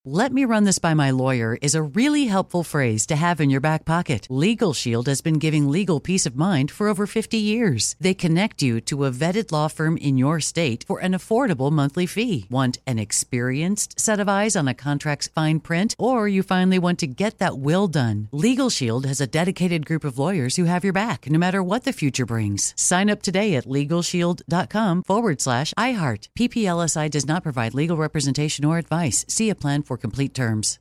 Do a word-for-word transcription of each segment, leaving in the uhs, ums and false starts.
"Let me run this by my lawyer" is a really helpful phrase to have in your back pocket. Legal Shield has been giving legal peace of mind for over fifty years. They connect you to a vetted law firm in your state for an affordable monthly fee. Want an experienced set of eyes on a contract's fine print? Or you finally want to get that will done? Legal Shield has a dedicated group of lawyers who have your back, no matter what the future brings. Sign up today at LegalShield.com forward slash iHeart. P P L S I does not provide legal representation or advice. See a plan for complete terms.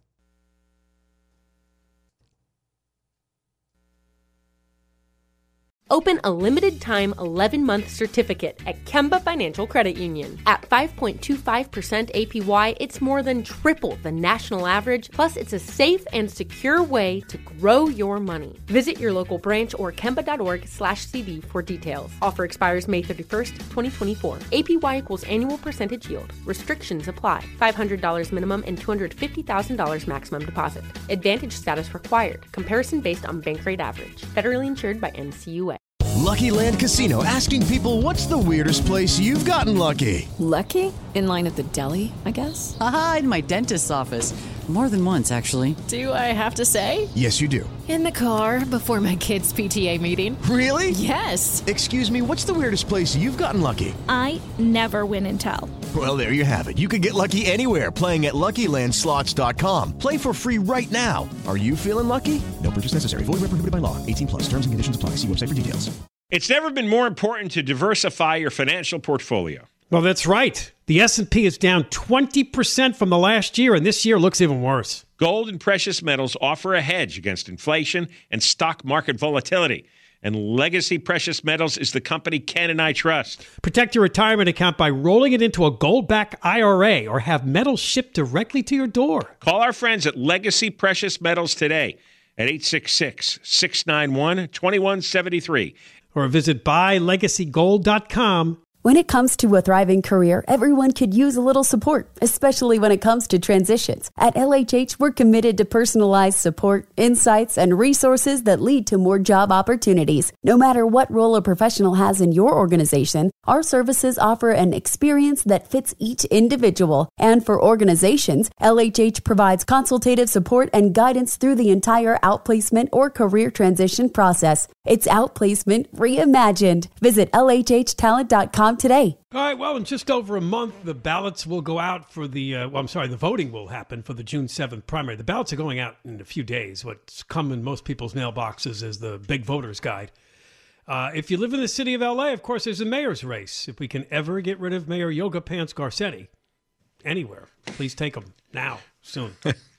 Open a limited-time eleven-month certificate at Kemba Financial Credit Union. At five point two five percent A P Y, it's more than triple the national average, plus it's a safe and secure way to grow your money. Visit your local branch or kemba.org slash CD for details. Offer expires May thirty-first, twenty twenty-four. A P Y equals annual percentage yield. Restrictions apply. five hundred dollars minimum and two hundred fifty thousand dollars maximum deposit. Advantage status required. Comparison based on bank rate average. Federally insured by N C U A. Lucky Land Casino, asking people, what's the weirdest place you've gotten lucky? Lucky? In line at the deli, I guess? Aha, in my dentist's office. More than once, actually. Do I have to say? Yes, you do. In the car before my kids' P T A meeting. Really? Yes. Excuse me, what's the weirdest place you've gotten lucky? I never win and tell. Well, there you have it. You can get lucky anywhere, playing at Lucky Land Slots dot com. Play for free right now. Are you feeling lucky? No purchase necessary. Void where prohibited by law. eighteen plus. Terms and conditions apply. See website for details. It's never been more important to diversify your financial portfolio. Well, that's right. The S and P is down twenty percent from the last year, and this year looks even worse. Gold and precious metals offer a hedge against inflation and stock market volatility. And Legacy Precious Metals is the company Ken and I trust. Protect your retirement account by rolling it into a gold-backed I R A or have metals shipped directly to your door. Call our friends at Legacy Precious Metals today at eight six six, six nine one, two one seven three. Or visit buy legacy gold dot com. When it comes to a thriving career, everyone could use a little support, especially when it comes to transitions. At L H H, we're committed to personalized support, insights, and resources that lead to more job opportunities. No matter what role a professional has in your organization, our services offer an experience that fits each individual. And for organizations, L H H provides consultative support and guidance through the entire outplacement or career transition process. It's outplacement reimagined. Visit L H H talent dot com today. All right, well, in just over a month, the ballots will go out for the, uh, well, I'm sorry, the voting will happen for the June seventh primary. The ballots are going out in a few days. What's come in most people's mailboxes is the big voter's guide. Uh, if you live in the city of L A, of course, there's a mayor's race. If we can ever get rid of Mayor Yoga Pants Garcetti anywhere, please take him now, soon.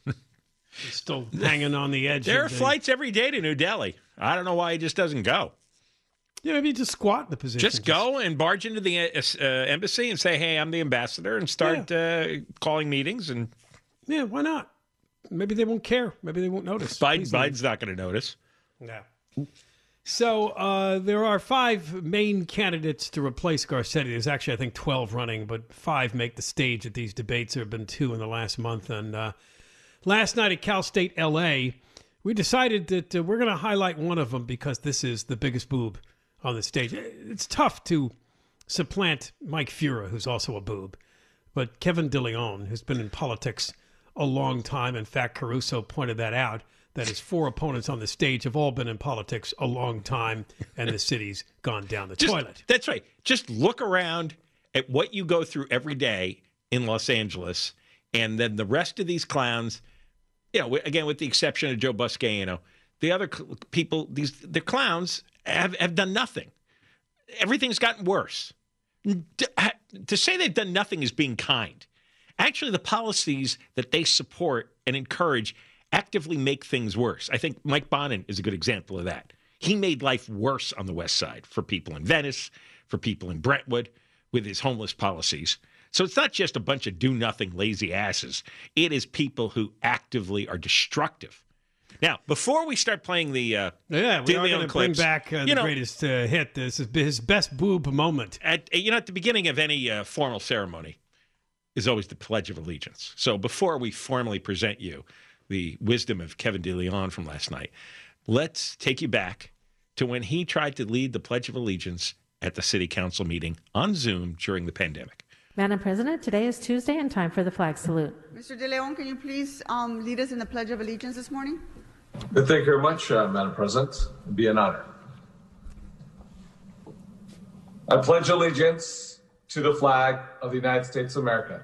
He's still hanging on the edge. There are of the, flights every day to New Delhi. I don't know why he just doesn't go. Yeah, maybe just squat in the position. Just go and barge into the uh, uh, embassy and say, hey, I'm the ambassador, and start yeah. uh, calling meetings. And yeah, why not? Maybe they won't care. Maybe they won't notice. Biden, Biden's not going to notice. Yeah. So uh, there are five main candidates to replace Garcetti. There's actually, I think, twelve running, but five make the stage at these debates. There have been two in the last month. And uh, last night at Cal State L A, we decided that uh, we're going to highlight one of them because this is the biggest boob on the stage. It's tough to supplant Mike Fura, who's also a boob. But Kevin DeLeon, who's been in politics a long time, in fact, Caruso pointed that out, that his four opponents on the stage have all been in politics a long time, and the city's gone down the Just, toilet. That's right. Just look around at what you go through every day in Los Angeles, and then the rest of these clowns, you know, again, with the exception of Joe Buscaino, the other cl- people, these the clowns have, have done nothing. Everything's gotten worse. To say they've done nothing is being kind. Actually, the policies that they support and encourage actively make things worse. I think Mike Bonin is a good example of that. He made life worse on the West Side for people in Venice, for people in Brentwood, with his homeless policies. So it's not just a bunch of do-nothing lazy asses. It is people who actively are destructive. Now, before we start playing the uh, yeah, we De are Leon going to clips, bring back uh, the know, greatest uh, hit. This is his best boob moment. At you know, at the beginning of any uh, formal ceremony is always the Pledge of Allegiance. So before we formally present you the wisdom of Kevin DeLeon from last night, let's take you back to when he tried to lead the Pledge of Allegiance at the city council meeting on Zoom during the pandemic. Madam President, today is Tuesday and time for the flag salute. Mister De Leon, can you please um, lead us in the Pledge of Allegiance this morning? Thank you very much, uh, Madam President. It'd be an honor. I pledge allegiance to the flag of the United States of America.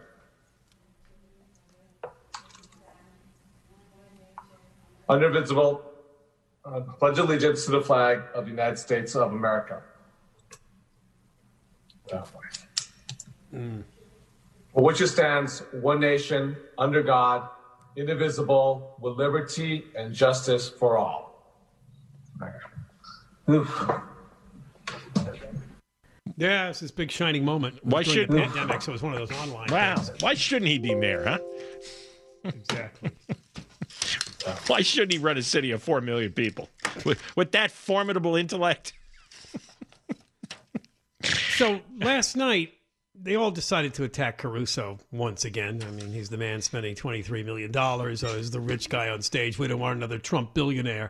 Indivisible, uh, pledge allegiance to the flag of the United States of America. Mm. For which it stands, one nation, under God, indivisible, with liberty and justice for all. Yeah, it's this big shining moment. Why during should the pandemic? So it was one of those online. Wow. things. Why shouldn't he be mayor, huh? Exactly. Why shouldn't he run a city of four million people with, with that formidable intellect? So last night, they all decided to attack Caruso once again. I mean, he's the man spending twenty-three million dollars. Oh, he's the rich guy on stage. We don't want another Trump billionaire.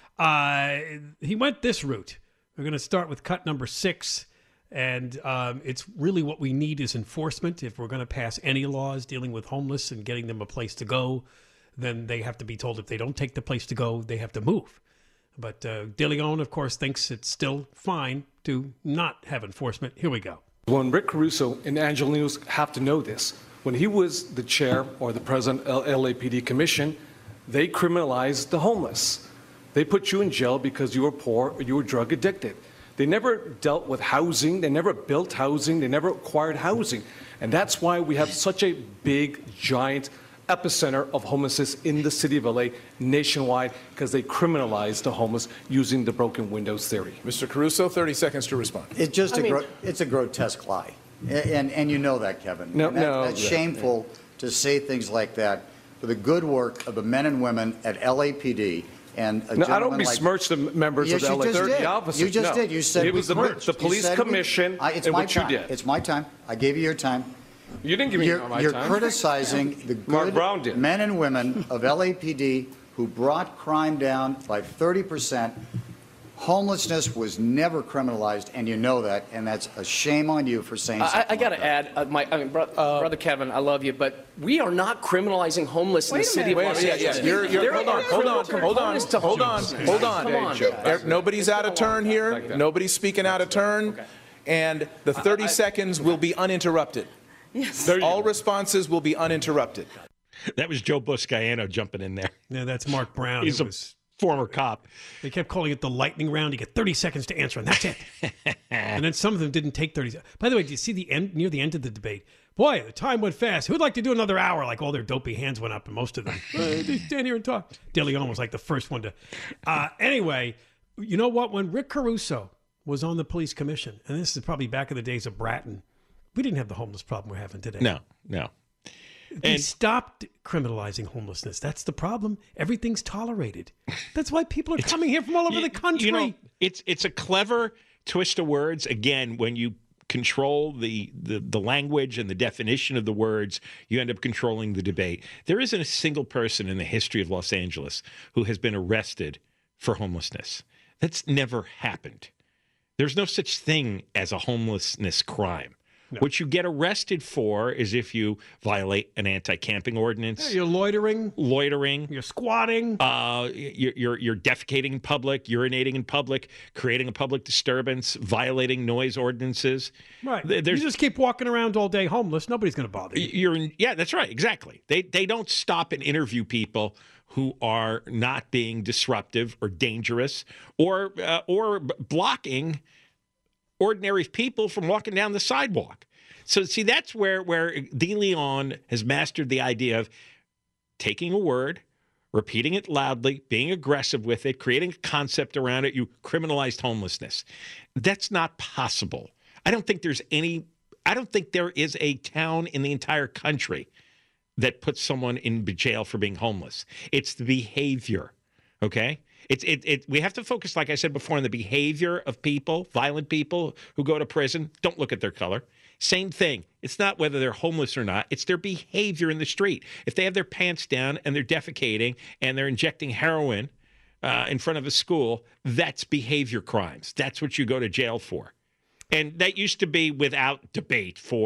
Uh, he went this route. We're going to start with cut number six. And um, it's really what we need is enforcement. If we're going to pass any laws dealing with homeless and getting them a place to go, then they have to be told if they don't take the place to go, they have to move. But uh, De Leon, of course, thinks it's still fine to not have enforcement. Here we go. When Rick Caruso and Angelenos have to know this, when he was the chair or the president of the L A P D Commission, they criminalized the homeless. They put you in jail because you were poor or you were drug addicted. They never dealt with housing. They never built housing. They never acquired housing. And that's why we have such a big, giant epicenter of homelessness in the city of L A nationwide, because they criminalized the homeless using the broken windows theory. Mister Caruso, thirty seconds to respond. It's just I a mean, gro- it's a grotesque lie. And, and you know that, Kevin. No, and that, no. That's shameful to say things like that for the good work of the men and women at L A P D. And a no, I don't like, besmirch the members yes, of the L A P D did. officers. You just no. did. You said it was the, the police commission we, I, it's and my what time. you did. It's my time. I gave you your time. You didn't give me you're, my you're time. You're criticizing the Mark Brown good did. men and women of L A P D who brought crime down by thirty percent. Homelessness was never criminalized, and you know that, and that's a shame on you for saying something I, I got to like that. add, uh, my, I mean, bro, uh, brother Kevin, I love you, but we are not criminalizing homeless in the city of Los yeah, Angeles. yeah. You're, you're, There hold are on, hold on, criminal hold on, components to hold on, homelessness. hold on. Come on. Er, Nobody's out of turn here. Nobody's speaking out of turn. And the thirty I- I- seconds will be uninterrupted. Yes. All responses will be uninterrupted. That was Joe Buscaino jumping in there. Yeah, that's Mark Brown. He's It a was, former cop. they kept calling it the lightning round. You get thirty seconds to answer, and that's it. And then some of them didn't take thirty seconds. By the way, did you see the end, near the end of the debate? Boy, the time went fast. Who'd like to do another hour? Like all their dopey hands went up, and most of them. Uh, they stand here and talk. De Leon was like the first one to. Uh, anyway, you know what? When Rick Caruso was on the police commission, and this is probably back in the days of Bratton, we didn't have the homeless problem we're having today. No, no. They And- stopped criminalizing homelessness. That's the problem. Everything's tolerated. That's why people are coming here from all over You- the country. You know, it's it's a clever twist of words. Again, when you control the, the the language and the definition of the words, you end up controlling the debate. There isn't a single person in the history of Los Angeles who has been arrested for homelessness. That's never happened. There's no such thing as a homelessness crime. No. What you get arrested for is if you violate an anti-camping ordinance. Yeah, you're loitering. Loitering. You're squatting. Uh, you're, you're, you're defecating in public, urinating in public, creating a public disturbance, violating noise ordinances. Right. There's, you just keep walking around all day homeless. Nobody's going to bother you. You're in, yeah, that's right. Exactly. They, they don't stop and interview people who are not being disruptive or dangerous or uh, or b- blocking ordinary people from walking down the sidewalk. So, see, that's where, where De Leon has mastered the idea of taking a word, repeating it loudly, being aggressive with it, creating a concept around it. You criminalized homelessness. That's not possible. I don't think there's any, I don't think there is a town in the entire country that puts someone in jail for being homeless. It's the behavior, okay? It's it, it. We have to focus, like I said before, on the behavior of people, violent people who go to prison. Don't look at their color. Same thing. It's not whether they're homeless or not. It's their behavior in the street. If they have their pants down and they're defecating and they're injecting heroin uh, in front of a school, that's behavior crimes. That's what you go to jail for. And that used to be without debate for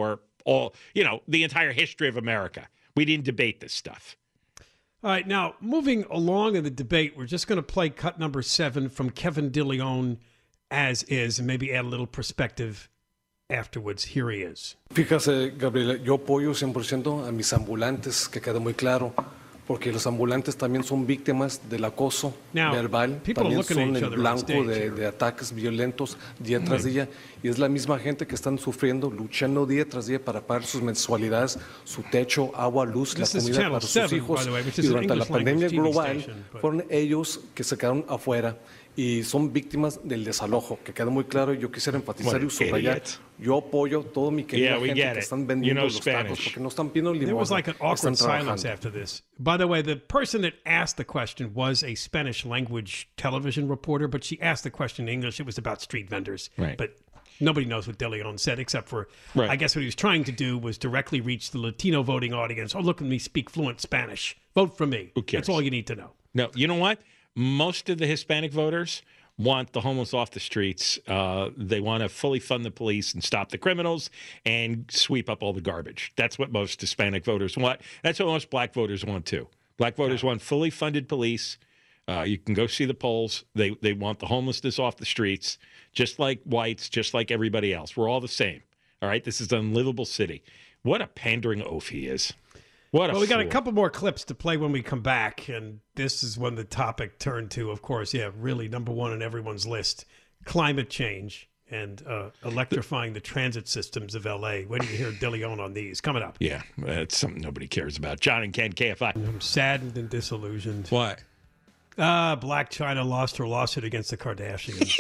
all, you know, the entire history of America. We didn't debate this stuff. All right, now, moving along in the debate, we're just going to play cut number seven from Kevin DeLeon as is, and maybe add a little perspective afterwards. Here he is. Fíjate, Gabriela, yo apoyo cien por ciento a mis ambulantes, que quede muy claro, porque los ambulantes también son víctimas del acoso Now, verbal, también son el blanco de, de ataques violentos día tras día, y es la misma gente que están sufriendo, luchando día tras día para pagar sus mensualidades, su techo, agua, luz, la comida para sus hijos, y durante la pandemia global fueron ellos que se quedaron afuera y son víctimas del desalojo, que queda muy claro. Yo quisiera enfatizar y subrayar, yo apoyo todo mi querida yeah, gente que están vendiendo you know los tacos, porque no están pidiendo limosna. There was like an awkward silence trabajando. after this. By the way, the person that asked the question was a Spanish language television reporter, but she asked the question in English. It was about street vendors. Right. But nobody knows what DeLeon said, except for, Right. I guess what he was trying to do was directly reach the Latino voting audience. Oh, look at me speak fluent Spanish. Vote for me. Who cares? That's all you need to know. No, you know what? Most of the Hispanic voters want the homeless off the streets. Uh, they want to fully fund the police and stop the criminals and sweep up all the garbage. That's what most Hispanic voters want. That's what most black voters want, too. Black voters want fully funded police. Uh, you can go see the polls. They, they want the homelessness off the streets, just like whites, just like everybody else. We're all the same. All right? This is an unlivable city. What a pandering oaf he is. What a Well, we got a fool. couple more clips to play when we come back, and this is when the topic turned to, of course, yeah, really number one on everyone's list, climate change and uh, electrifying the transit systems of L A. Wait till you hear DeLeon on these. Coming up. Yeah, that's something nobody cares about. John and Ken, K F I. I'm saddened and disillusioned. What? Uh, Black China lost her lawsuit against the Kardashians.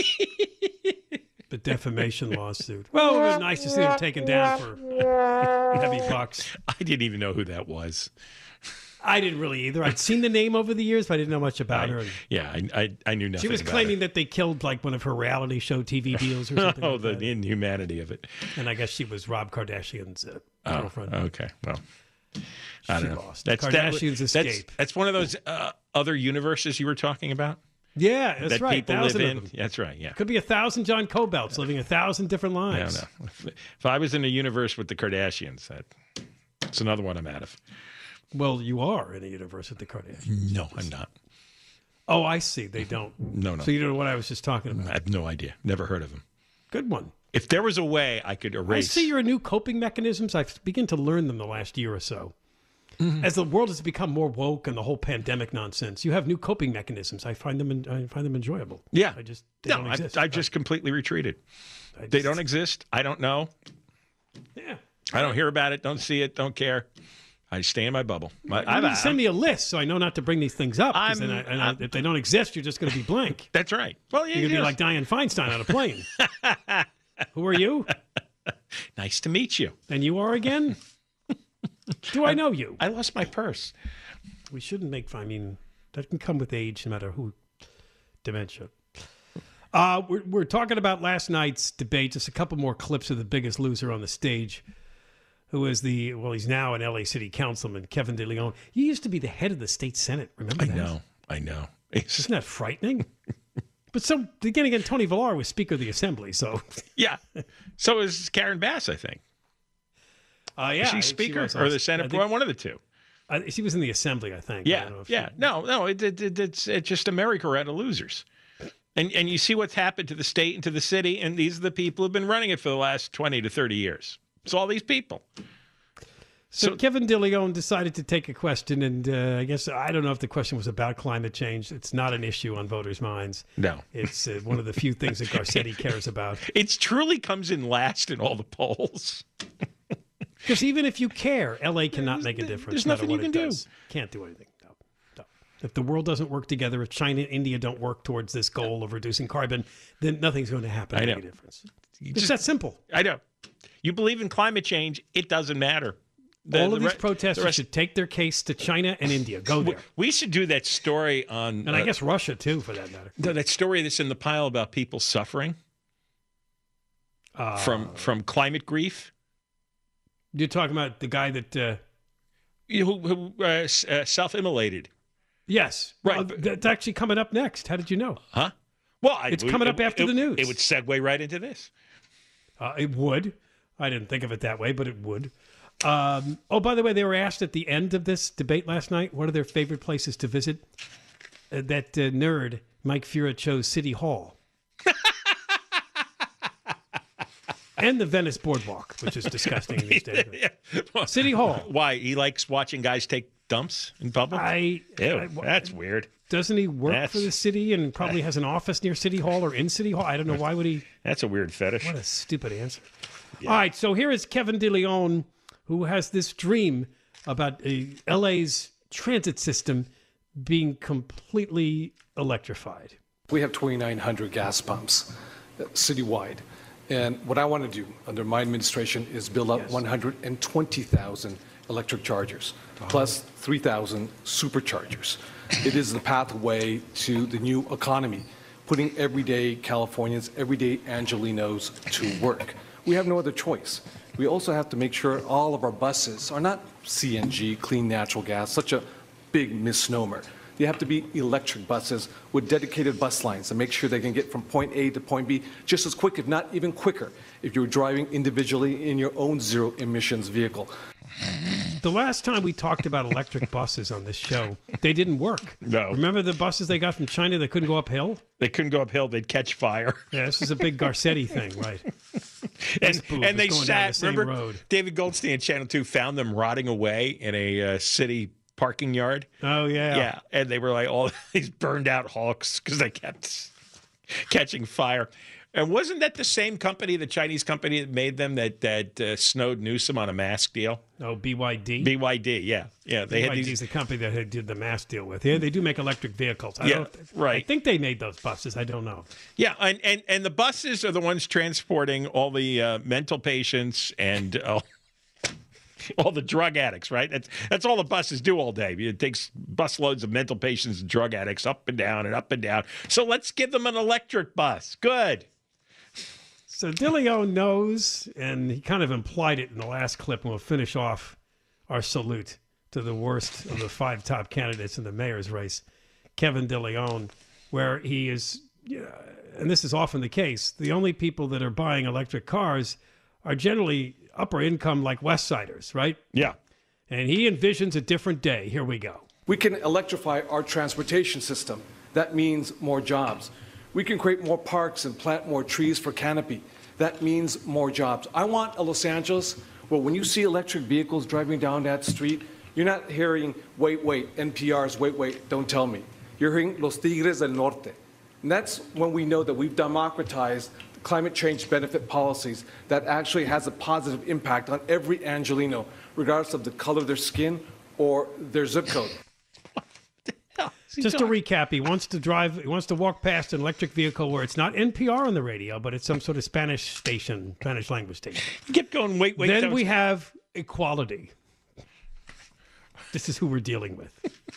The defamation lawsuit. Well, it was nice to see them taken down for heavy bucks. I didn't even know who that was. I didn't really either. I'd seen the name over the years, but I didn't know much about I, her. Yeah, I, I, I knew nothing She was about claiming her. that they killed like one of her reality show T V deals or something. Oh, like the that. inhumanity of it. And I guess she was Rob Kardashian's uh, Oh, girlfriend. okay. Well, I She don't know. lost. That's Kardashians that, escape. That's, that's one of those uh, other universes you were talking about. Yeah, that's that right. people live Thousand of in. them. That's right. Yeah. Could be a thousand John Cobelts living a thousand different I lives. don't know. If, if I was in a universe with the Kardashians, that, that's another one I'm out of. Well, you are in a universe with the Kardashians. No, I'm not. Oh, I see. They don't. No, no. So you don't know what I was just talking about. I have no idea. Never heard of them. Good one. If there was a way I could I erase. see your new coping mechanisms. I've begun to learn them the last year or so. Mm-hmm. As the world has become more woke and the whole pandemic nonsense, you have new coping mechanisms. I find them. En- I find them enjoyable. Yeah. I just they no, don't I, exist. I just completely retreated. I They just- don't exist. I don't know. Yeah. I don't hear about it. Don't see it. Don't care. I stay in my bubble. My, You I've- need to send me a list so I know not to bring these things up. 'cause I'm- then I, and I, I'm- if they don't exist, you're just going to be blank. That's right. Well, yeah, You're going to be yes. like Dianne Feinstein on a plane. Who are you? Nice to meet you. And you are again? Do I know you? I lost my purse. We shouldn't make. I mean, that can come with age, no matter who. Dementia. Uh, we're we're talking about last night's debate. Just a couple more clips of the biggest loser on the stage, who is the well, he's now an L A City Councilman, Kevin DeLeon. He used to be the head of the state Senate. Remember I that? know. I know. Isn't that frightening? But so again, again, Tony Villar was Speaker of the Assembly, so Yeah. So is Karen Bass, I think. uh, yeah, is she she Speaker was or on- the I Senate? think- One of the two. Uh, she was in the Assembly, I think. I Yeah. don't know if Yeah. she- No, no. It, it, it, it's, it's just America ran of losers. And, and you see what's happened to the state and to the city, and these are the people who've been running it for the last twenty to thirty years. It's all these people. So, So- Kevin DeLeon decided to take a question, and uh, I guess I don't know if the question was about climate change. It's not an issue on voters' minds. No. It's uh, one of the few things that Garcetti cares about. It truly comes in last in all the polls. Because even if you care, L A cannot make a difference. there's no matter nothing what you it can do. does. Can't do anything. No, no. If the world doesn't work together, if China and India don't work towards this goal of reducing carbon, then nothing's going to happen to I make know. a difference. You It's just- that simple. I know. You believe in climate change, it doesn't matter. The- All the of these re- protesters the rest- should take their case to China and India. Go there. We should do that story on. And I uh, guess Russia, too, for that matter. th- that story that's in the pile about people suffering Uh, from from climate grief. You're talking about the guy that... Uh, You- Who, who uh, s- uh, self-immolated. yes. Right. Uh, that's actually coming up next. How did you know? Huh? Well, I, It's coming up after it, the news. It would segue right into this. Uh, it would. I didn't think of it that way, but it would. Um, oh, by the way, they were asked at the end of this debate last night, what are their favorite places to visit? Uh, that uh, nerd, Mike Fura, chose City Hall. And the Venice Boardwalk, which is disgusting these days. Yeah. Well, City Hall. Why? He likes watching guys take dumps in public? I, Ew, I- that's weird. Doesn't he work That's- for the city and probably has an office near City Hall or in City Hall? I don't know. Why would he? That's a weird fetish. What a stupid answer. All right, so here is Kevin DeLeon, who has this dream about uh, L A's transit system being completely electrified. We have twenty-nine hundred gas pumps uh, citywide. And what I want to do under my administration is build up one hundred twenty thousand electric chargers, plus three thousand superchargers. It is the pathway to the new economy, putting everyday Californians, everyday Angelinos to work. We have no other choice. We also have to make sure all of our buses are not C N G, clean natural gas, such a big misnomer. They have to be electric buses with dedicated bus lines to make sure they can get from point A to point B just as quick, if not even quicker, if you're driving individually in your own zero emissions vehicle. The last time we talked about electric buses on this show, they didn't work. No. Remember the buses they got from China that couldn't go uphill? They couldn't go uphill. They'd catch fire. Yeah, this is a big Garcetti thing, right? and This boob and is they going down sat, the same remember, road. David Goldstein at Channel two found them rotting away in a uh, city parking yard. Oh, yeah. Yeah, and they were like all these burned out hulks because they kept catching fire. And wasn't that the same company, the Chinese company that made them, that that uh, snowed Newsom on a mask deal? Oh, B Y D? B Y D, yeah. Yeah, they B had Y D is these. the company that had, did the mass deal with. Yeah, they do make electric vehicles. I Yeah, don't, right. I think they made those buses. I don't know. Yeah, and, and, and the buses are the ones transporting all the uh, mental patients and uh, all the drug addicts, right? That's that's all the buses do all day. It takes busloads of mental patients and drug addicts up and down and up and down. So let's give them an electric bus. Good. So DeLeon knows, and he kind of implied it in the last clip, and we'll finish off our salute to the worst of the five top candidates in the mayor's race, Kevin DeLeon, where he is, and this is often the case, the only people that are buying electric cars are generally upper income like West Siders, right? Yeah. And he envisions a different day. Here we go. We can electrify our transportation system. That means more jobs. We can create more parks and plant more trees for canopy. That means more jobs. I want a Los Angeles where when you see electric vehicles driving down that street, you're not hearing, wait, wait, N P R's, wait, wait, don't tell me. You're hearing Los Tigres del Norte. And that's when we know that we've democratized climate change benefit policies that actually has a positive impact on every Angelino, regardless of the color of their skin or their zip code. Just to recap, he wants to drive, he wants to walk past an electric vehicle where it's not N P R on the radio, but it's some sort of Spanish station, Spanish language station. You kept going, wait, wait. Then that we was- have equality. This is who we're dealing with.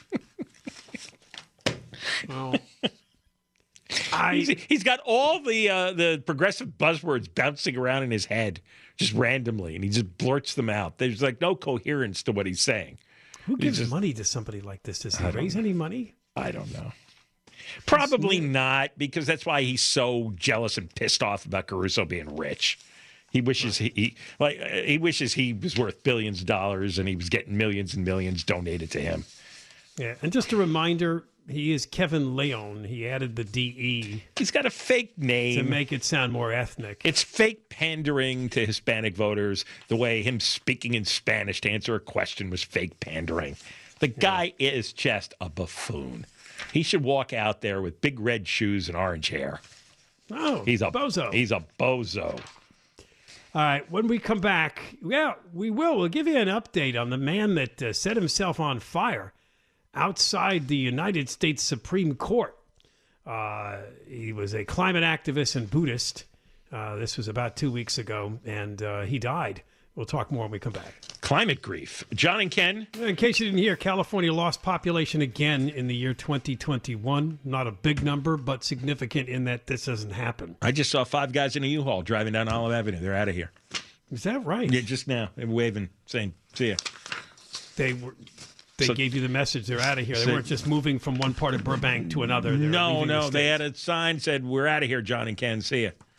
Well, I, he's, he's got all the uh, the progressive buzzwords bouncing around in his head just randomly, and he just blurts them out. There's like no coherence to what he's saying. Who gives just- money to somebody like this? Does he I don't raise know. any money? I don't know. Probably not, because that's why he's so jealous and pissed off about Caruso being rich. He wishes he, he like uh, he wishes he was worth billions of dollars and he was getting millions and millions donated to him. Yeah, and just a reminder, he is Kevin Leon. He added the D E. He's got a fake name to make it sound more ethnic. It's fake pandering to Hispanic voters. The way him speaking in Spanish to answer a question was fake pandering. The guy yeah. is just a buffoon. He should walk out there with big red shoes and orange hair. Oh, he's a bozo. He's a bozo. All right, when we come back, yeah, we will. We'll give you an update on the man that uh, set himself on fire outside the United States Supreme Court. Uh, he was a climate activist and Buddhist. Uh, this was about two weeks ago, and uh, he died. We'll talk more when we come back. Climate grief. John and Ken. In case you didn't hear, California lost population again in the year twenty twenty-one. Not a big number, but significant in that this doesn't happen. I just saw five guys in a U-Haul driving down Olive Avenue. They're out of here. Is that right? Yeah, just now. They're waving, saying, see ya. They were... They So- gave you the message they're out of here. They So- weren't just moving from one part of Burbank to another. They're No, leaving no. the They state. had a sign said, we're out of here, John and Ken. See ya.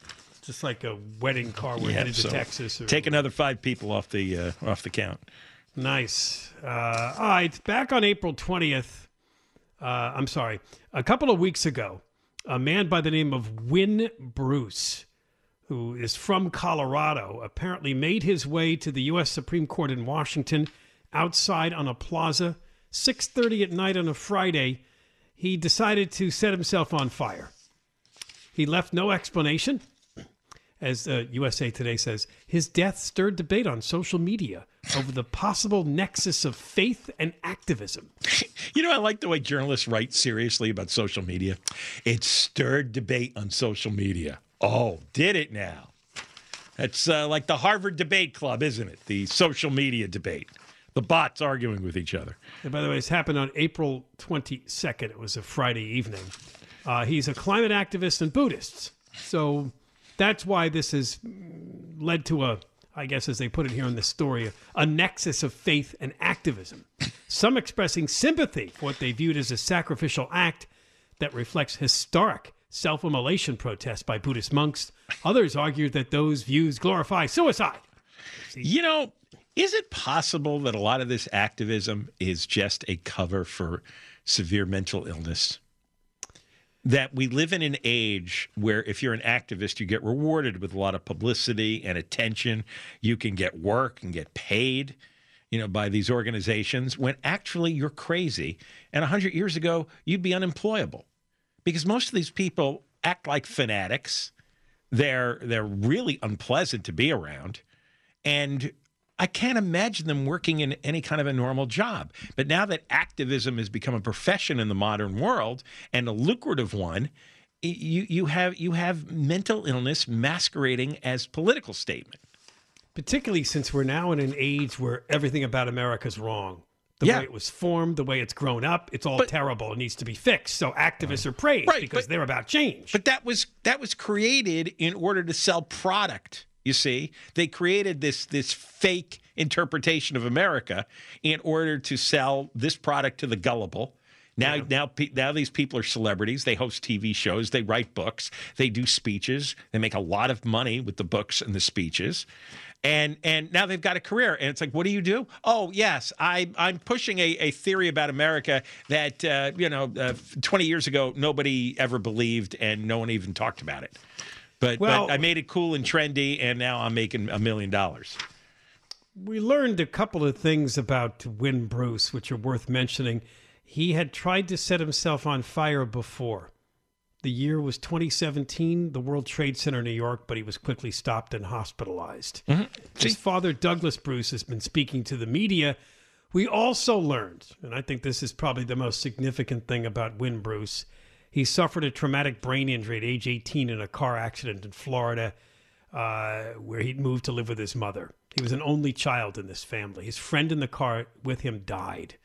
just like a wedding car. We're Yeah, headed to so Texas. Or, take another five people off the uh, off the count. Nice. Uh, all right, back on April twentieth. Uh, I'm sorry, a couple of weeks ago, a man by the name of Win Bruce, who is from Colorado, apparently made his way to the U S Supreme Court in Washington, outside on a plaza, six thirty at night on a Friday. He decided to set himself on fire. He left no explanation. As uh, U S A Today says, his death stirred debate on social media over the possible nexus of faith and activism. You know, I like the way journalists write seriously about social media. It stirred debate on social media. Oh, did it now? It's uh, like the Harvard Debate Club, isn't it? The social media debate. The bots arguing with each other. And by the way, this happened on April twenty-second. It was a Friday evening. Uh, he's a climate activist and Buddhist. So that's why this has led to a, I guess as they put it here in the story, a nexus of faith and activism. Some expressing sympathy for what they viewed as a sacrificial act that reflects historic self-immolation protests by Buddhist monks. Others argued that those views glorify suicide. You know, is it possible that a lot of this activism is just a cover for severe mental illness? That we live in an age where if you're an activist, you get rewarded with a lot of publicity and attention. You can get work and get paid, you know, by these organizations, when actually you're crazy. And one hundred years ago, you'd be unemployable. Because most of these people act like fanatics. They're they're really unpleasant to be around. And I can't imagine them working in any kind of a normal job. But now that activism has become a profession in the modern world and a lucrative one, you you have you have mental illness masquerading as political statement. Particularly since we're now in an age where everything about America is wrong. The Yeah. way it was formed, the way it's grown up, it's all But- terrible. It needs to be fixed. So activists are praised Right, because but- they're about change. But that was that was created in order to sell product. You see, they created this this fake interpretation of America in order to sell this product to the gullible. Now, now, pe- now these people are celebrities. They host T V shows. They write books. They do speeches. They make a lot of money with the books and the speeches. And and now they've got a career. And it's like, what do you do? Oh, yes, I, I'm pushing a, a theory about America that, uh, you know, uh, twenty years ago, nobody ever believed and no one even talked about it. But, Well- but I made it cool and trendy, and now I'm making a million dollars. We learned a couple of things about Win Bruce, which are worth mentioning. He had tried to set himself on fire before. The year was twenty seventeen, the World Trade Center, New York, but he was quickly stopped and hospitalized. His father, Douglas Bruce, has been speaking to the media. We also learned, and I think this is probably the most significant thing about Win Bruce, he suffered a traumatic brain injury at age eighteen in a car accident in Florida, uh, where he'd moved to live with his mother. He was an only child in this family. His friend in the car with him died.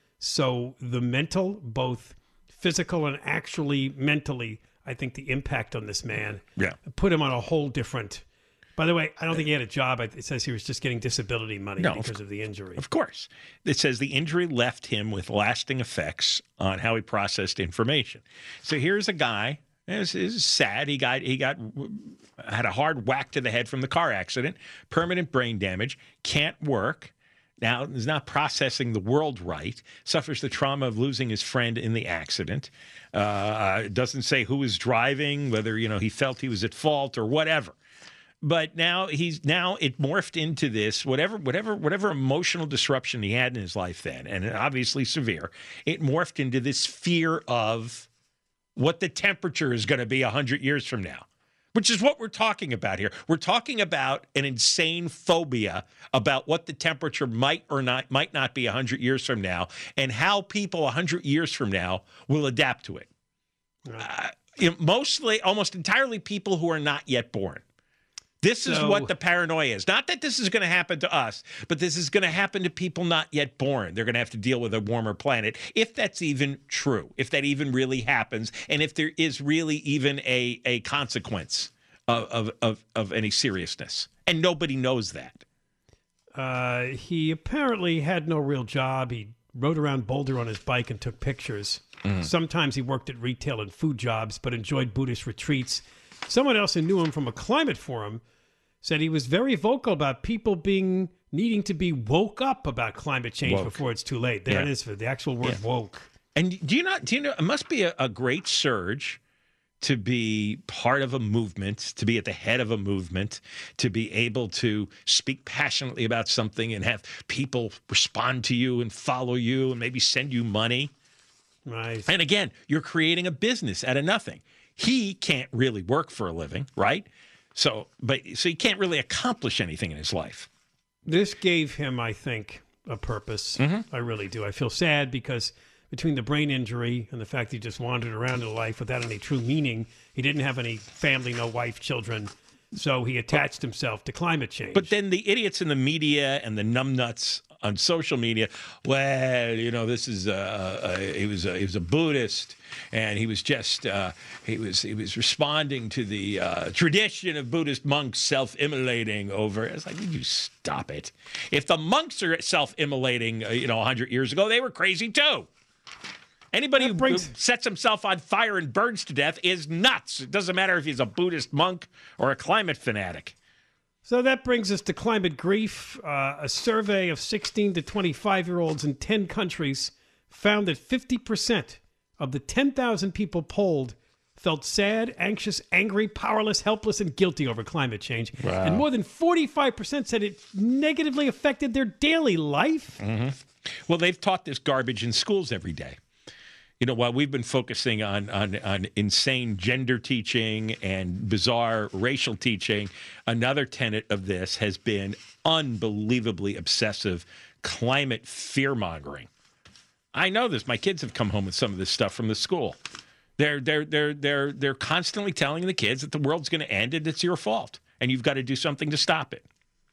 So the mental, both physical and actually mentally, I think the impact on this man Yeah. put him on a whole different. By the way, I don't think he had a job. It says he was just getting disability money No, because of the injury. Of course. It says the injury left him with lasting effects on how he processed information. So here's a guy. This is sad. He got he got had a hard whack to the head from the car accident, permanent brain damage, can't work. Now is not processing the world right. Suffers the trauma of losing his friend in the accident. Uh, it doesn't say who was driving, whether you know he felt he was at fault or whatever. But now he's now it morphed into this whatever whatever whatever emotional disruption he had in his life then, and obviously severe. It morphed into this fear of what the temperature is going to be a hundred years from now, which is what we're talking about here. We're talking about an insane phobia about what the temperature might or not might not be a hundred years from now, and how people a hundred years from now will adapt to it. Uh, you know, mostly, almost entirely, people who are not yet born. This is So- what the paranoia is. Not that this is going to happen to us, but this is going to happen to people not yet born. They're going to have to deal with a warmer planet, if that's even true, if that even really happens, and if there is really even a, a consequence of, of, of, of any seriousness. And nobody knows that. Uh, he apparently had no real job. He rode around Boulder on his bike and took pictures. Mhm. Sometimes he worked at retail and food jobs, but enjoyed Buddhist retreats. Someone else who knew him from a climate forum said he was very vocal about people being needing to be woke up about climate change Woke. before it's too late. There Yeah. it is, for the actual word Yeah. woke. And do you not? Do you know? It must be a, a great surge to be part of a movement, to be at the head of a movement, to be able to speak passionately about something and have people respond to you and follow you and maybe send you money. Right. And again, you're creating a business out of nothing. He can't really work for a living, right? So, but so he can't really accomplish anything in his life. This gave him, I think, a purpose. Mm-hmm. I really do. I feel sad because between the brain injury and the fact he just wandered around in life without any true meaning, he didn't have any family, no wife, children. So he attached himself to climate change. But then the idiots in the media and the numbnuts on social media, well, you know, this is uh, uh, he was a, he was a Buddhist, and he was just uh, he was he was responding to the uh, tradition of Buddhist monks self-immolating over. It's like, would you stop it? If the monks are self-immolating, uh, you know, a hundred years ago, they were crazy too. Anybody who, brings- who sets himself on fire and burns to death is nuts. It doesn't matter if he's a Buddhist monk or a climate fanatic. So that brings us to climate grief. Uh, a survey of sixteen to twenty-five-year-olds in ten countries found that fifty percent of the ten thousand people polled felt sad, anxious, angry, powerless, helpless, and guilty over climate change. Wow. And more than forty-five percent said it negatively affected their daily life. Mm-hmm. Well, they've taught this garbage in schools every day. You know, while we've been focusing on, on, on insane gender teaching and bizarre racial teaching, another tenet of this has been unbelievably obsessive climate fear-mongering. I know this. My kids have come home with some of this stuff from the school. They're they're they're they're they're constantly telling the kids that the world's going to end and it's your fault, and you've got to do something to stop it.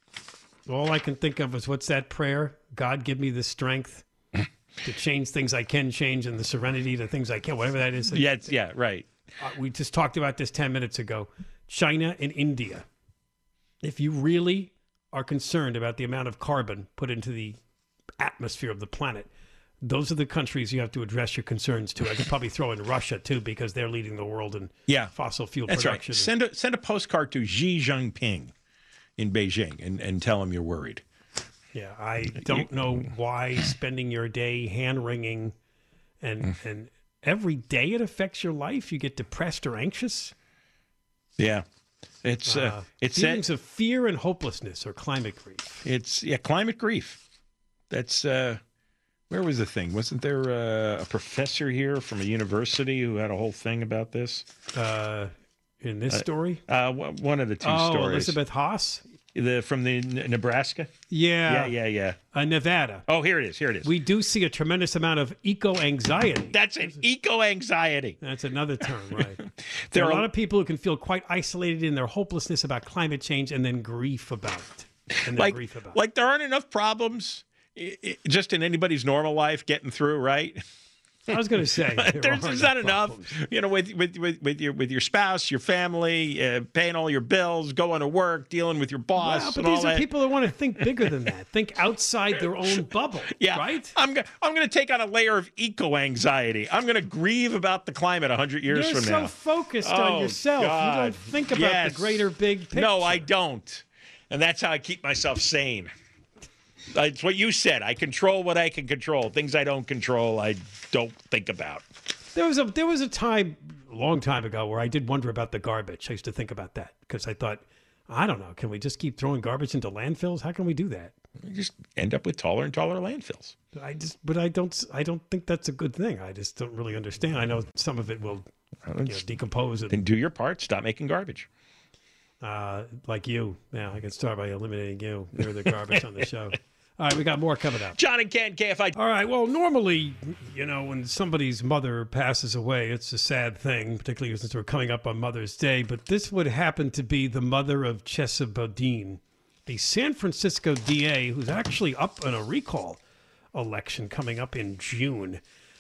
All I can think of is, what's that prayer? God, give me the strength to change things I can change and the serenity to things I can't, whatever that is. Yeah, it's, yeah, right. Uh, we just talked about this ten minutes ago. China and India. If you really are concerned about the amount of carbon put into the atmosphere of the planet, those are the countries you have to address your concerns to. I could probably throw in Russia, too, because they're leading the world in Yeah. fossil fuel That's production. right. Send a, send a postcard to Xi Jinping in Beijing and, and tell him you're worried. Yeah, I don't know why spending your day hand-wringing and, Mm. and every day it affects your life. You get depressed or anxious. Yeah. It's uh, Uh, it's feelings of fear and hopelessness or climate grief. It's yeah, climate grief. That's uh, where was the thing? Wasn't there uh, a professor here from a university who had a whole thing about this? Uh, in this Uh, story? Uh, w- one of the two oh, stories. Elizabeth Haas? The from the N- Nebraska. Yeah. Yeah, yeah, yeah. Uh, Nevada. Oh, here it is. Here it is. We do see a tremendous amount of eco-anxiety. That's an eco-anxiety. That's another term, right? There there are are- a lot of people who can feel quite isolated in their hopelessness about climate change and then grief about it. And then like, grief about it. like there aren't enough problems i- i- just in anybody's normal life getting through, right? I was going to say there There's, are there's not enough enough, you know, with, with with with your with your spouse, your family, uh, paying all your bills, going to work, dealing with your boss, Wow, but and all these are that. people that want to think bigger than that. Think outside their own bubble. Yeah, right. I'm go- I'm going to take on a layer of eco-anxiety. I'm going to grieve about the climate a hundred years You're from so now. focused Oh, on yourself. You God. don't think about Yes. the greater big picture. No, I don't, and that's how I keep myself sane. It's what you said. I control what I can control. Things I don't control, I don't think about. There was a there was a time a long time ago where I did wonder about the garbage. I used to think about that because I thought, I don't know, can we just keep throwing garbage into landfills? How can we do that? You just end up with taller and taller landfills. I just, but I don't, I don't think that's a good thing. I just don't really understand. I know some of it will you know, decompose. And, Then do your part. Stop making garbage. uh, like you, yeah, I can start by eliminating you. You're the garbage on the show. All right, we got more coming up. John and Ken, K F I. All right, well, normally, you know, when somebody's mother passes away, it's a sad thing, particularly since we're coming up on Mother's Day. But this would happen to be the mother of Chesa Boudin, the San Francisco D A, who's actually up in a recall election coming up in June.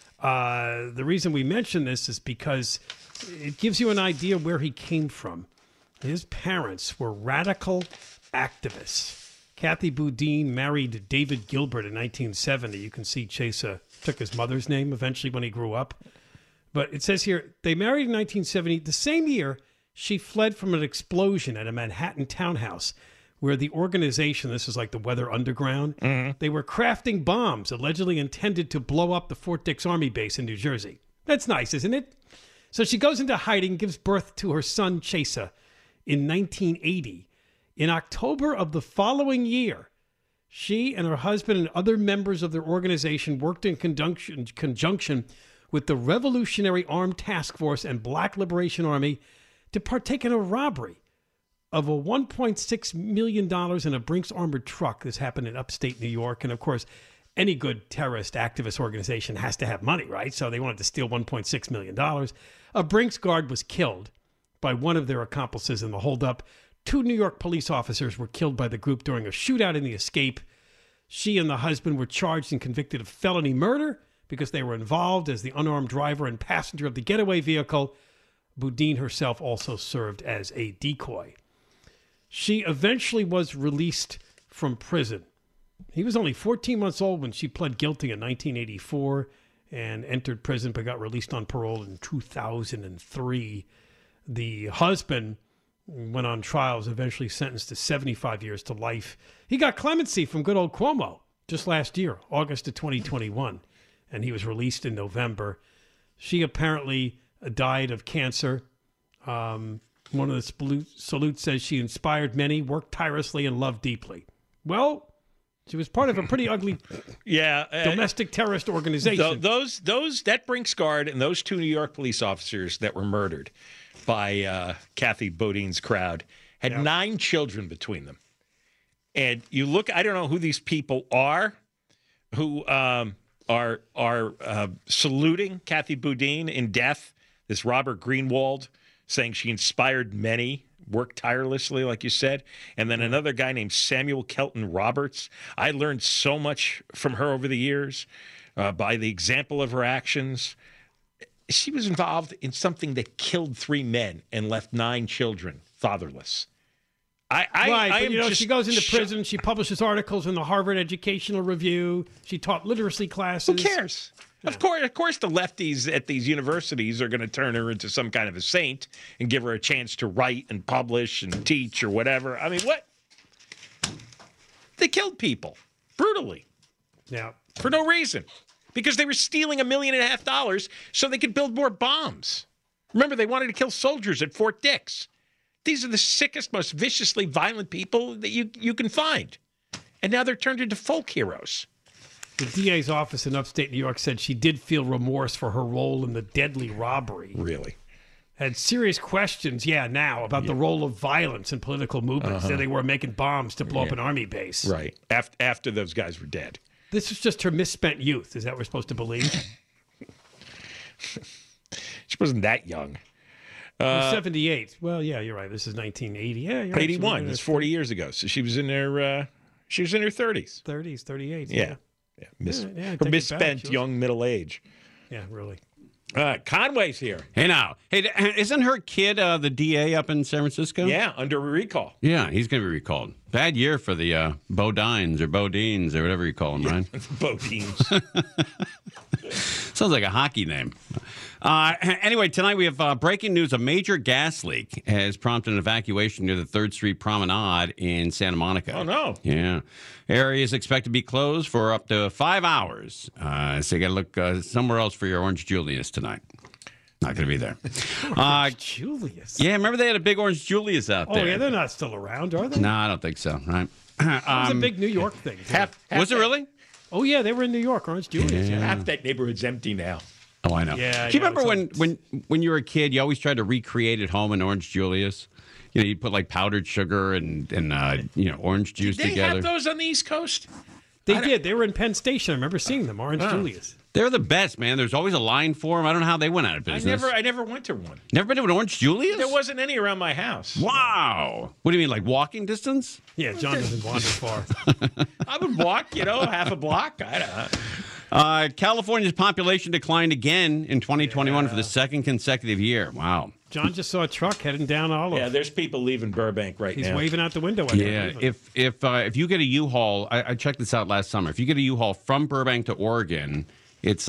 Uh, the reason we mention this is because it gives you an idea where he came from. His parents were radical activists. Kathy Boudin married David Gilbert in nineteen seventy. You can see Chesa took his mother's name eventually when he grew up. But it says here, they married in nineteen seventy. The same year, She fled from an explosion at a Manhattan townhouse where the organization, this is like the Weather Underground, mm-hmm. they were crafting bombs allegedly intended to blow up the Fort Dix Army base in New Jersey. That's nice, isn't it? So she goes into hiding, gives birth to her son, Chesa, in nineteen eighty. In October of the following year, she and her husband and other members of their organization worked in conjunction, conjunction with the Revolutionary Armed Task Force and Black Liberation Army to partake in a robbery of a one point six million dollars in a Brinks armored truck. This happened in upstate New York. And of course, any good terrorist activist organization has to have money, right? So they wanted to steal one point six million dollars. A Brinks guard was killed by one of their accomplices in the holdup. Two New York police officers were killed by the group during a shootout in the escape. She and the husband were charged and convicted of felony murder because they were involved as the unarmed driver and passenger of the getaway vehicle. Boudin herself also served as a decoy. She eventually was released from prison. He was only fourteen months old when she pled guilty in nineteen eighty-four and entered prison but got released on parole in two thousand three. The husband went on trial, was eventually sentenced to seventy-five years to life. He got clemency from good old Cuomo just last year, August of twenty twenty-one, and he was released in November. She apparently died of cancer. Um, one of the salutes says she inspired many, worked tirelessly, and loved deeply. Well, she was part of a pretty ugly yeah, uh, domestic terrorist organization. Th- those, those, that Brinks guard and those two New York police officers that were murdered by uh, Kathy Boudin's crowd had yep. nine children between them. And you look, I don't know who these people are who um, are are uh, saluting Kathy Boudin in death. This Robert Greenwald saying she inspired many, worked tirelessly, like you said. And then another guy named Samuel Kelton Roberts. I learned so much from her over the years uh, by the example of her actions. She was involved in something that killed three men and left nine children fatherless. I, I, right, I but am you know, just she goes into sh- prison. She publishes articles in the Harvard Educational Review. She taught literacy classes. Who cares? Yeah. Of course, of course, the lefties at these universities are going to turn her into some kind of a saint and give her a chance to write and publish and teach or whatever. I mean, what? They killed people brutally. Yeah, for no reason. Because they were stealing a million and a half dollars so they could build more bombs. Remember, they wanted to kill soldiers at Fort Dix. These are the sickest, most viciously violent people that you, you can find. And now they're turned into folk heroes. The D A's office in upstate New York said she did feel remorse for her role in the deadly robbery. Really? Had serious questions, yeah, now, about yeah. the role of violence in political movements. Uh-huh. That they were making bombs to blow yeah. up an army base. Right. After, after those guys were dead. This is just her misspent youth. Is that what we're supposed to believe? She wasn't that young. Uh, seventy-eight. Well, yeah, you're right. This is nineteen eighty. Yeah, you're eighty-one. Right. That's forty years ago. So she was in her. Uh, she was in her thirties. thirties, thirty-eight. Yeah, yeah. yeah. Miss, yeah, yeah her misspent back, young middle age. Yeah, really. Uh, Conway's here. Hey, now, hey, isn't her kid uh, the D A up in San Francisco? Yeah, under recall. Yeah, he's going to be recalled. Bad year for the uh, Bodines or Bodines or whatever you call them, right? Bodines. Sounds like a hockey name. Uh, anyway, tonight we have uh, breaking news. A major gas leak has prompted an evacuation near the third Street Promenade in Santa Monica. Oh, no. Yeah. Area is expected to be closed for up to five hours. Uh, so you got to look uh, somewhere else for your Orange Julius tonight. Not going to be there. Orange uh, Julius? Yeah, remember they had a big Orange Julius out there? Oh, yeah, they're not still around, are they? No, I don't think so. Right? That was um, a big New York thing. Half, half was it really? Oh, yeah, they were in New York, Orange Julius. Yeah. Yeah. Half that neighborhood's empty now. Oh, I know. Yeah, I Do you know. remember when, It's when, when you were a kid, you always tried to recreate at home an Orange Julius? You know, you put like powdered sugar and, and uh, you know, orange juice did they together. Have those on the East Coast? They did. They were in Penn Station. I remember seeing them, Orange oh. Julius. They're the best, man. There's always a line for them. I don't know how they went out of business. I never, I never went to one. Never been to an Orange Julius? There wasn't any around my house. Wow. What do you mean, like walking distance? Yeah, John doesn't wander far. I would walk, you know, half a block. I don't know. Uh, California's population declined again in twenty twenty-one yeah. for the second consecutive year. Wow. John just saw a truck heading down Olive. Yeah, there's people leaving Burbank right He's now. He's waving out the window. Yeah, if if uh, if you get a U-Haul, I, I checked this out last summer. If you get a U-Haul from Burbank to Oregon, it's like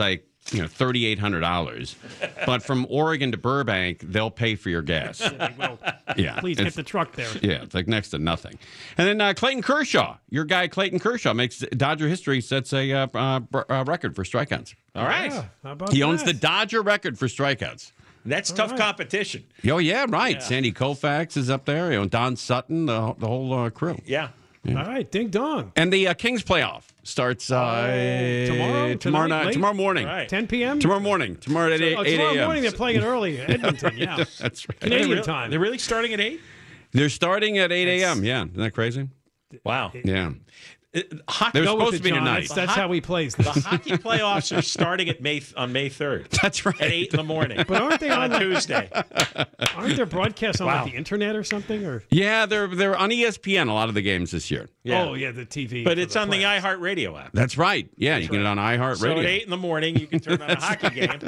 you know, thirty-eight hundred dollars. But from Oregon to Burbank, they'll pay for your gas. Yeah, they will. Yeah. Please get the truck there. Yeah, it's like next to nothing. And then uh, Clayton Kershaw, your guy Clayton Kershaw, makes Dodger history, sets a uh, uh, uh, record for strikeouts. All right. Yeah, how about He owns that? the Dodger record for strikeouts. That's tough right. competition. Oh, yeah, right. Yeah. Sandy Koufax is up there. You know, Don Sutton, the, the whole uh, crew. Yeah. All right, ding dong. And the uh, Kings playoff starts uh, tomorrow? tomorrow Tonight, night, late? tomorrow morning. Right. ten p.m.? Tomorrow morning. Tomorrow at So- eight oh, eight tomorrow a.m. morning they're playing it early. Edmonton, yeah. That's right. Canadian They're really- time. They're really starting at eight? They're starting at eight a.m. Yeah, isn't that crazy? Wow. Yeah. Hockey, They're Go with supposed it, to be John. tonight. That's, that's The how he plays The this. hockey playoffs are starting at May on May third. That's right. At eight in the morning. But aren't they on on Tuesday? Aren't there broadcasts on Wow. like, the internet or something? Or Yeah, they're they're on E S P N a lot of the games this year. Yeah. oh yeah, the T V. But for it's the on the playoffs. iHeartRadio app. That's right. Yeah, you can get it on iHeartRadio. So at eight in the morning, you can turn on a hockey game.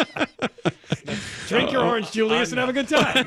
Drink your orange, Julius, and have a good time.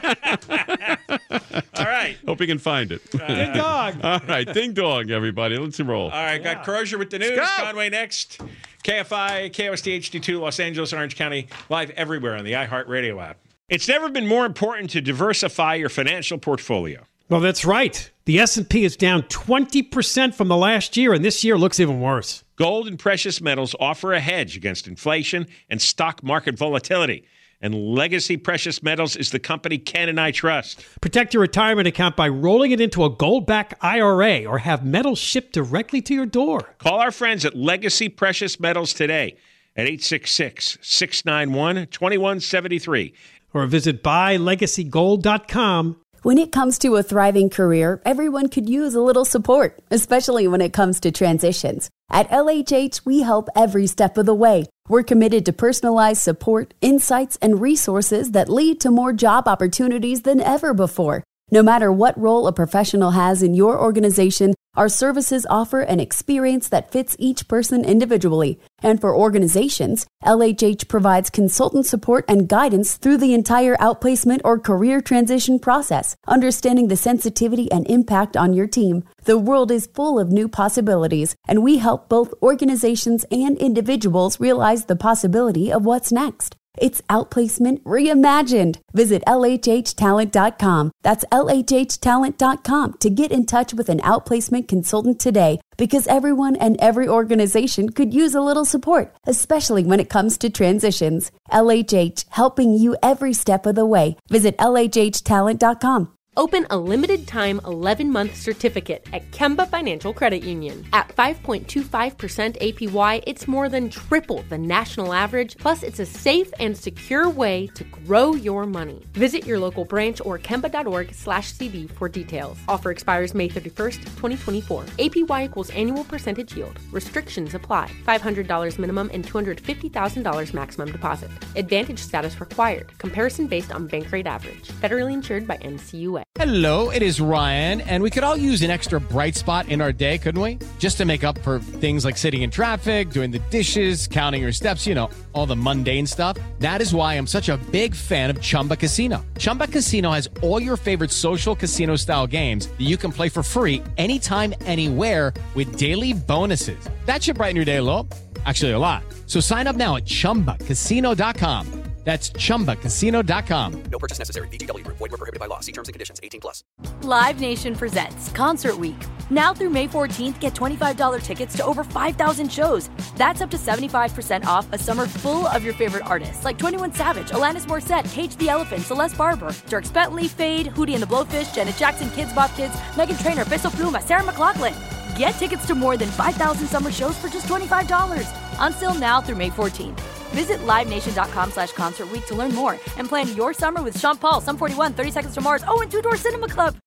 All right. Hope you can find it. Ding dong. All right, ding dong, everybody. Let's roll. All right, got Crozier with the news. Conway next. K F I, K O S T H D two, Los Angeles, Orange County, live everywhere on the iHeartRadio app. It's never been more important to diversify your financial portfolio. Well, that's right. The S and P is down twenty percent from the last year, and this year looks even worse. Gold and precious metals offer a hedge against inflation and stock market volatility. And Legacy Precious Metals is the company Ken and I trust. Protect your retirement account by rolling it into a gold-backed I R A or have metals shipped directly to your door. Call our friends at Legacy Precious Metals today at eight six six, six nine one, two one seven three. Or visit buy legacy gold dot com. When it comes to a thriving career, everyone could use a little support, especially when it comes to transitions. At L H H, we help every step of the way. We're committed to personalized support, insights, and resources that lead to more job opportunities than ever before. No matter what role a professional has in your organization, our services offer an experience that fits each person individually. And for organizations, L H H provides consultant support and guidance through the entire outplacement or career transition process, understanding the sensitivity and impact on your team. The world is full of new possibilities, and we help both organizations and individuals realize the possibility of what's next. It's outplacement reimagined. Visit L H H talent dot com. That's L H H talent dot com to get in touch with an outplacement consultant today, because everyone and every organization could use a little support, especially when it comes to transitions. L H H, helping you every step of the way. Visit L H H talent dot com. Open a limited-time eleven-month certificate at Kemba Financial Credit Union. At five point two five percent A P Y, it's more than triple the national average, plus it's a safe and secure way to grow your money. Visit your local branch or kemba.org slash CD for details. Offer expires May thirty-first, twenty twenty-four. A P Y equals annual percentage yield. Restrictions apply. five hundred dollars minimum and two hundred fifty thousand dollars maximum deposit. Advantage status required. Comparison based on bank rate average. Federally insured by N C U A. Hello, it is Ryan, and we could all use an extra bright spot in our day, couldn't we? Just to make up for things like sitting in traffic, doing the dishes, counting your steps, you know, all the mundane stuff. That is why I'm such a big fan of Chumba Casino. Chumba Casino has all your favorite social casino-style games that you can play for free anytime, anywhere with daily bonuses. That should brighten your day a little. Actually, a lot. So sign up now at chumba casino dot com. That's chumba casino dot com. No purchase necessary. V G W Group. Void where prohibited by law. See terms and conditions. eighteen plus. Live Nation presents Concert Week. Now through May fourteenth, get twenty-five dollars tickets to over five thousand shows. That's up to seventy-five percent off a summer full of your favorite artists like twenty-one Savage, Alanis Morissette, Cage the Elephant, Celeste Barber, Dierks Bentley, Fade, Hootie and the Blowfish, Janet Jackson, Kids Bop Kids, Meghan Trainor, Peso Pluma, Sarah McLachlan. Get tickets to more than five thousand summer shows for just twenty-five dollars. Until now through May fourteenth. Visit live nation dot com slash concert week to learn more and plan your summer with Sean Paul, Sum forty-one, thirty Seconds to Mars, oh, and Two Door Cinema Club.